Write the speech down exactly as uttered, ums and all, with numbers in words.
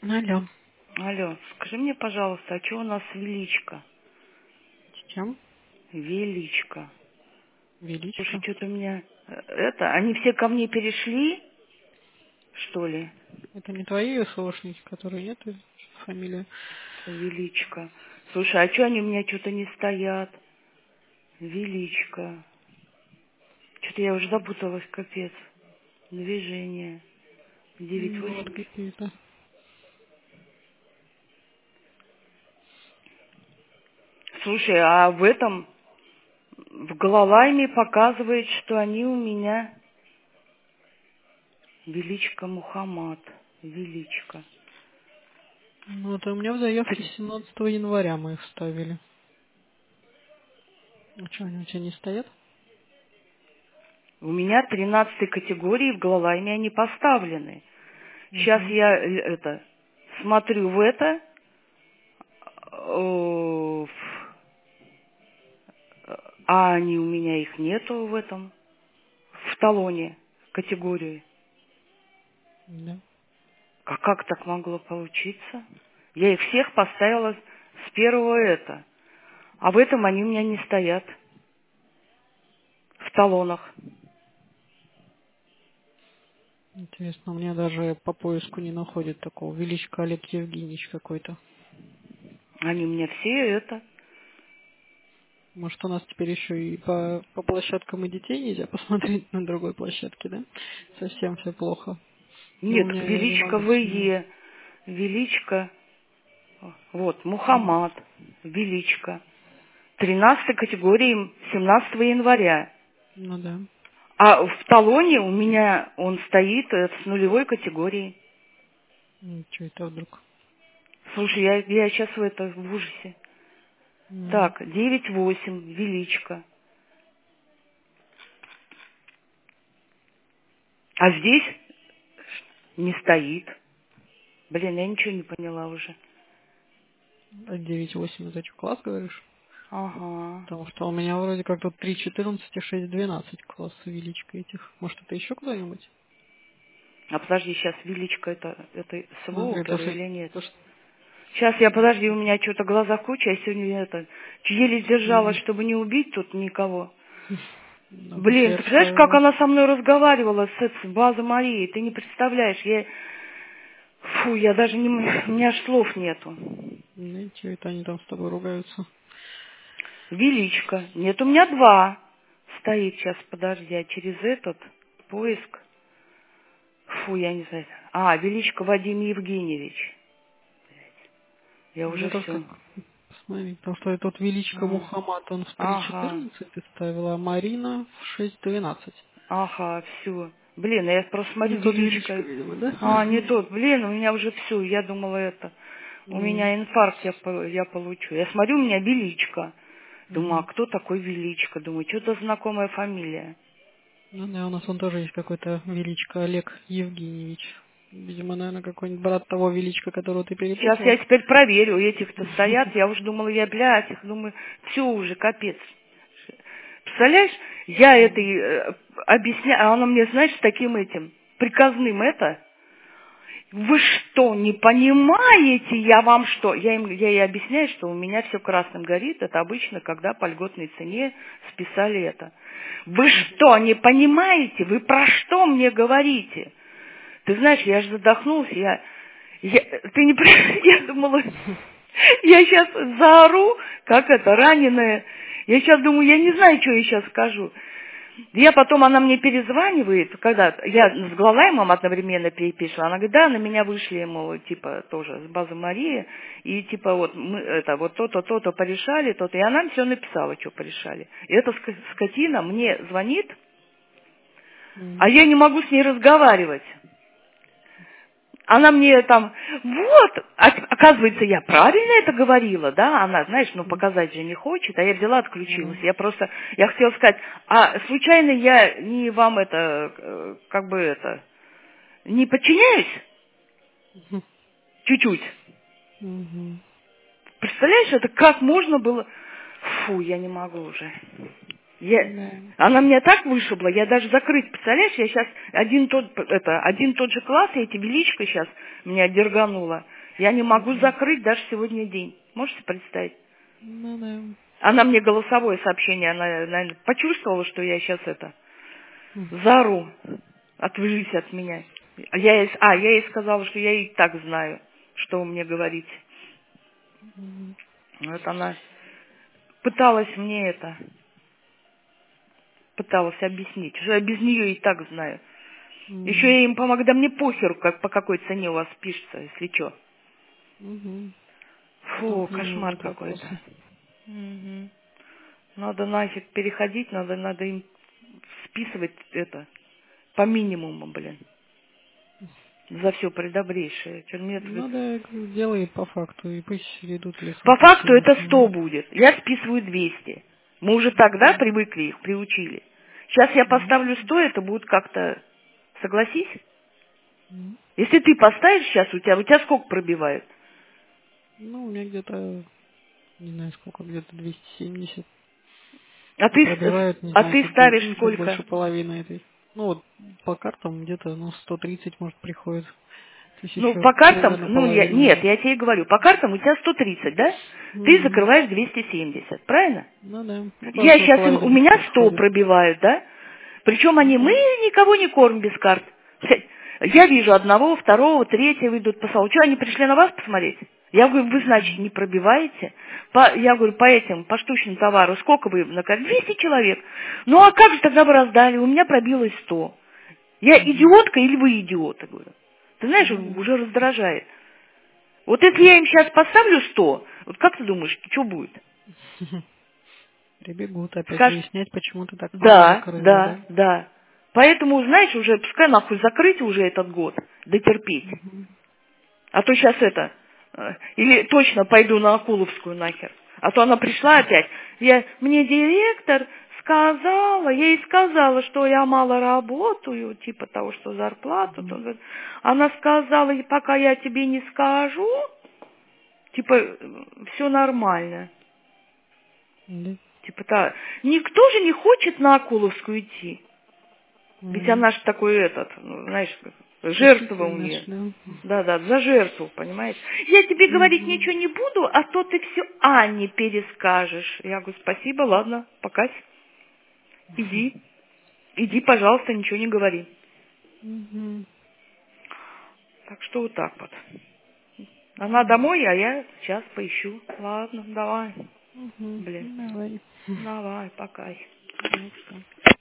Алло. Алло, скажи мне, пожалуйста, а что у нас величко? С чем? Величко. Слушай, Величко. что-то у меня... э, Это, они все ко мне перешли, что ли? Это не твои СОшники, которые нет фамилии? Величко. Слушай, а что они у меня что-то не стоят? Величко. Что-то я уже запуталась, капец. Движение. Девять Ну, вот восемь. какие-то. Слушай, а в этом... В Гололайме показывает, что они у меня... Величко Мухаммад. Величко. Ну, это у меня в заявке Три- семнадцатого января мы их вставили. А что, они у тебя не стоят? У меня тринадцатой категории в Гололайме они поставлены. Сейчас Угу. я э, это смотрю в это, э, в- а они у меня их нету в этом, в талоне категории. Да. А как так могло получиться? Я их всех поставила с первого это, а в этом они у меня не стоят, в талонах. Интересно, у меня даже по поиску не находит такого. Величко Олег Евгеньевич какой-то. Они у меня все это. Может, у нас теперь еще и по, по площадкам и детей нельзя посмотреть на другой площадке, да? Совсем все плохо. Но у Нет, меня я не величко могу сменить. В Е, величко, вот, Мгм. Мухаммад, величко. Тринадцатой категории семнадцатого января. Ну да. А в талоне у меня он стоит э, с нулевой категории. Что это вдруг? Слушай, я, я сейчас в это в ужасе. М. Так, девять восемь, величко. А здесь не стоит. Блин, я ничего не поняла уже. А девять восемь это что, класс, говоришь? Ага. Потому что у меня вроде как тут три четырнадцать и шесть двенадцать класс величка этих. Может, это еще кто-нибудь? А подожди, сейчас величко это, это с Смотри, то, Волкера что... или нет? то, что- Сейчас я, подожди, у меня что-то глаза куча, я сегодня это, еле сдержалась, Мгм. чтобы не убить тут никого. Ну, потому что Блин, я ты представляешь, как вставила. она со мной разговаривала с, с База Марии? Ты не представляешь, я... Фу, я даже не... м- У меня аж слов нету. Ну, и чё это они там с тобой ругаются? Величко. Нет, у меня два. Стоит сейчас, подожди, а через этот поиск... Фу, я не знаю. А, Величко Вадим Евгеньевич. Я Мне уже тоже как... все. Посмотри, потому что этот величко Мухаммад, он в три Ага, четырнадцать ставила, а Марина в шесть двенадцать. ага, все. Блин, я просто Не смотрю, тот величко, Величко. видимо, да? А, не тот. Блин, у меня уже все. Я думала это. У М. меня инфаркт я, по- я получу. Я смотрю, у меня Величко. Думаю, а Мгм. кто такой Величко? Думаю, что-то знакомая фамилия. Ну да, у нас он тоже есть какой-то величко Олег Евгеньевич. Видимо, наверное, какой-нибудь брат того величка, которого ты Сейчас я перепутала. теперь проверю, этих-то стоят. Я уже думала, я, блядь, их думаю, все уже, капец. Представляешь, я это Мгм. э, объясняю, а она мне, знаешь, с таким этим приказным это. Вы что, не понимаете, я вам что? Я, им, я ей объясняю, что у меня все красным горит. Это обычно, когда по льготной цене списали это. Вы что, не понимаете? Вы про что мне говорите? Ты знаешь, я же задохнулась, я, я ты не понимаешь, я думала, я сейчас заору, как это, раненая. Я сейчас думаю, я не знаю, что я сейчас скажу. Я потом, она мне перезванивает, когда я с Глалаймом одновременно переписывала, она говорит, да, на меня вышли, мол, типа, тоже с базы Марии, и типа вот мы, это, вот то-то, то-то порешали, то-то, и она все написала, что порешали. И эта ска- скотина мне звонит, а Мгм. я не могу с ней разговаривать. Она мне там, вот, а- оказывается, я правильно это говорила, да, она, знаешь, ну, показать же не хочет, а я взяла, отключилась. Ну, Я просто, я хотела сказать, а случайно я не вам это, э, как бы это, не подчиняюсь мгм. чуть-чуть? Мгм. Представляешь, это как можно было? Фу, я не могу уже. Я... Да. Она меня так вышибла, я даже закрыть, представляешь, я сейчас один тот, это, один тот же класс, и эти величко сейчас меня дерганула. Я не могу закрыть даже сегодня день. Можете представить? Ну да. Она мне голосовое сообщение, она, наверное, почувствовала, что я сейчас это, М. заору, отвяжись от меня. Я ей, а, я ей сказала, что я и так знаю, что вы мне говорите. Мгм. Вот она пыталась мне это, пыталась объяснить, что я без нее и так знаю. Еще М. я им помогу, да мне похеру, как, по какой цене у вас пишется, если что. Мгм. Фу, Тут не кошмар лезут какой-то. вопросы. Мгм. Надо нафиг переходить, надо, надо им списывать это по минимуму, блин. За все предобрейшее. Чё мне это- Ну да, я говорю, делай по факту, и пусть идут в лесом По по факту всему. это сто Мгм. будет. Я списываю двести. Мы уже тогда привыкли их, приучили. Сейчас я поставлю Мгм. сто, это будет как-то... Согласись? Мгм. Если ты поставишь сейчас, у тебя, у тебя сколько пробивает? Ну, у меня где-то, не знаю сколько, где-то двести семьдесят. А А ты, с- пробивают, не а знаю, ты чуть, бо- ставишь ну, чуть сколько? больше половины этой. Ну вот по картам где-то, ну, сто тридцать может приходит. То есть Ну, еще по картам, примерно ну, я, половина нет, идет. я тебе говорю, по картам у тебя сто тридцать, да? Ты Мгм. закрываешь двести семьдесят, правильно? Ну да. Ну Я каждую сейчас, половину у где-то меня сто приходит. пробивают, да? Причем они, мы Мгм. никого не кормим без карт. Я вижу одного, второго, третьего идут по салону. Что, они пришли на вас посмотреть? Я говорю, вы, значит, не пробиваете? По, я говорю, по этим, по штучному товару, сколько вы на карте? двести человек. Ну, а как же тогда вы раздали? У меня пробилось сто. Я Мгм. идиотка или вы идиоты, говорю. Ты знаешь, Ну да. уже раздражает. Вот если я им сейчас поставлю сто, вот как ты думаешь, что будет? Прибегут опять Скажут, выяснять, почему ты так мало да, закрыла, да, да? да. Поэтому, знаешь, уже пускай нахуй закрыть уже этот год, дотерпеть. Мгм. А то сейчас это, э, или точно пойду на Акуловскую нахер. А то она пришла опять. Я, мне директор сказала, я ей сказала, что я мало работаю, типа того, что зарплату. То, Мгм. то. Она сказала, и пока я тебе не скажу, типа, все нормально. Да. Типа, та, никто же не хочет на Акуловскую идти. Ведь Мгм. она же такой этот, ну, знаешь, жертва Спаситель у наш, нее. да? Да, да, за жертву, понимаешь? Я тебе говорить Мгм. ничего не буду, а то ты все Анне перескажешь. Я говорю, спасибо, ладно, пока. Иди, иди, пожалуйста, ничего не говори. Мгм. Так что вот так вот. Она домой, а я сейчас поищу. Ладно, давай. Мгм. Блин, Давай. давай, пока. Пока.